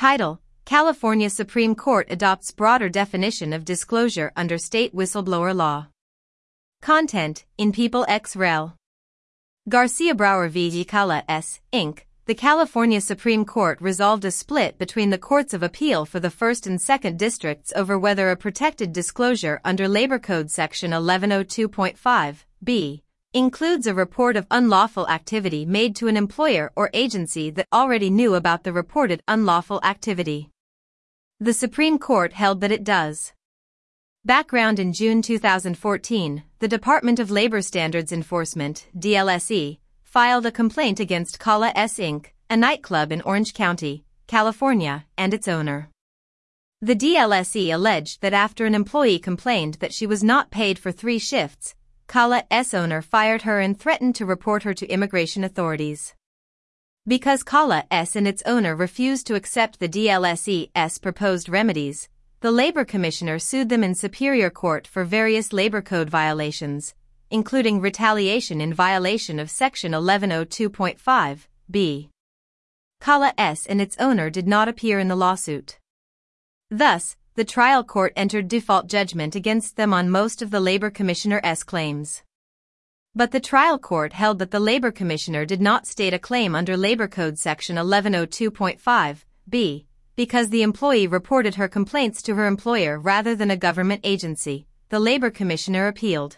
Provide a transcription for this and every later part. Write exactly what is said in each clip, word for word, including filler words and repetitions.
Title: California Supreme Court adopts broader definition of disclosure under state whistleblower law. Content: in People ex rel. Garcia Brower v. Cala S. Incorporated. The California Supreme Court resolved a split between the Courts of Appeal for the First and Second Districts over whether a protected disclosure under Labor Code Section eleven oh two point five b includes a report of unlawful activity made to an employer or agency that already knew about the reported unlawful activity. The Supreme Court held that it does. Background: in June two thousand fourteen, the Department of Labor Standards Enforcement, D L S E, filed a complaint against Cala S. Incorporated, a nightclub in Orange County, California, and its owner. The D L S E alleged that after an employee complained that she was not paid for three shifts, Cala S. owner fired her and threatened to report her to immigration authorities. Because Cala S. and its owner refused to accept the D L S E's proposed remedies, the Labor Commissioner sued them in Superior Court for various Labor Code violations, including retaliation in violation of Section eleven oh two point five b. Cala S. and its owner did not appear in the lawsuit. Thus, the trial court entered default judgment against them on most of the Labor Commissioner's claims. But the trial court held that the Labor Commissioner did not state a claim under Labor Code Section eleven oh two point five b, because the employee reported her complaints to her employer rather than a government agency. The Labor Commissioner appealed.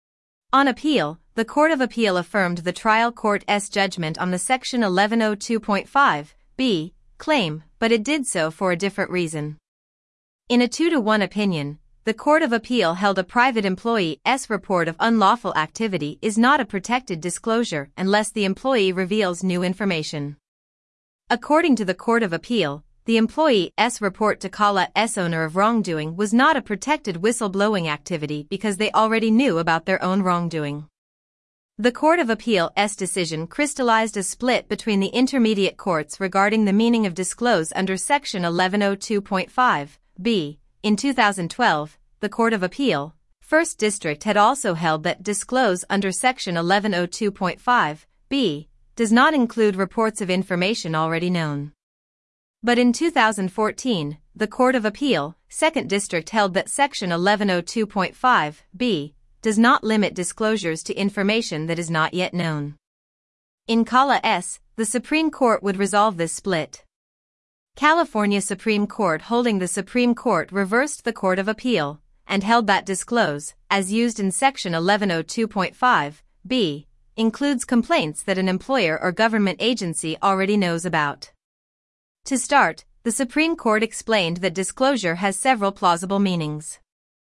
On appeal, the Court of Appeal affirmed the trial court's judgment on the Section eleven oh two point five b claim, but it did so for a different reason. In a two to one opinion, the Court of Appeal held a private employee's report of unlawful activity is not a protected disclosure unless the employee reveals new information. According to the Court of Appeal, the employee's report to Cala S. owner of wrongdoing was not a protected whistleblowing activity because they already knew about their own wrongdoing. The Court of Appeal's decision crystallized a split between the intermediate courts regarding the meaning of disclose under Section eleven oh two point five b. In two thousand twelve, the Court of Appeal, First District had also held that disclose under Section eleven oh two point five b does not include reports of information already known. But in two thousand fourteen, the Court of Appeal, Second District held that Section eleven oh two point five b does not limit disclosures to information that is not yet known. In Cala S., the Supreme Court would resolve this split. California Supreme Court holding: the Supreme Court reversed the Court of Appeal and held that disclose, as used in Section eleven oh two point five b, includes complaints that an employer or government agency already knows about. To start, the Supreme Court explained that disclosure has several plausible meanings.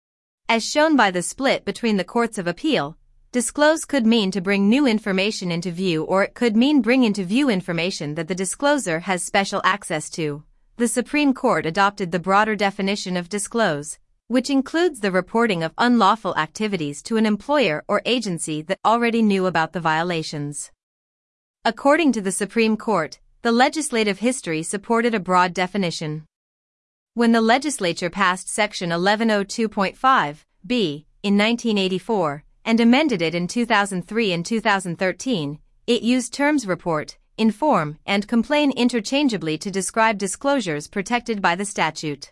As shown by the split between the Courts of Appeal, disclose could mean to bring new information into view, or it could mean bring into view information that the discloser has special access to. The Supreme Court adopted the broader definition of disclose, which includes the reporting of unlawful activities to an employer or agency that already knew about the violations. According to the Supreme Court, the legislative history supported a broad definition. When the legislature passed Section eleven oh two point five b in nineteen eighty-four and amended it in two thousand three and two thousand thirteen, it used terms report, inform, and complain interchangeably to describe disclosures protected by the statute.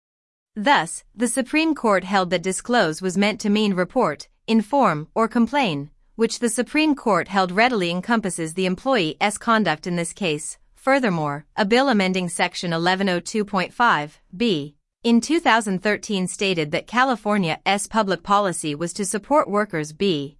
Thus, the Supreme Court held that disclose was meant to mean report, inform, or complain, which the Supreme Court held readily encompasses the employee's conduct in this case. Furthermore, a bill amending Section eleven oh two point five b in two thousand thirteen stated that California's public policy was to support workers being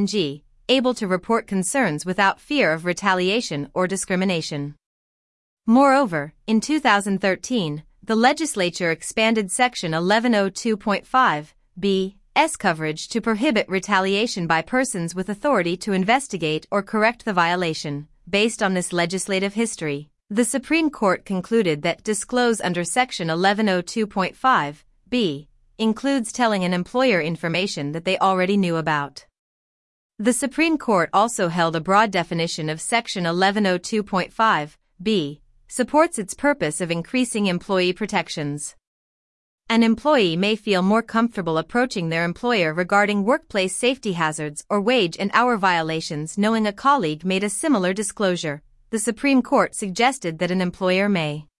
able to report concerns without fear of retaliation or discrimination. Moreover, in two thousand thirteen, the legislature expanded Section eleven oh two point five b's coverage to prohibit retaliation by persons with authority to investigate or correct the violation. Based on this legislative history, the Supreme Court concluded that disclose under Section eleven oh two point five b includes telling an employer information that they already knew about. The Supreme Court also held a broad definition of Section eleven oh two point five b supports its purpose of increasing employee protections. An employee may feel more comfortable approaching their employer regarding workplace safety hazards or wage and hour violations knowing a colleague made a similar disclosure. The Supreme Court suggested that an employer may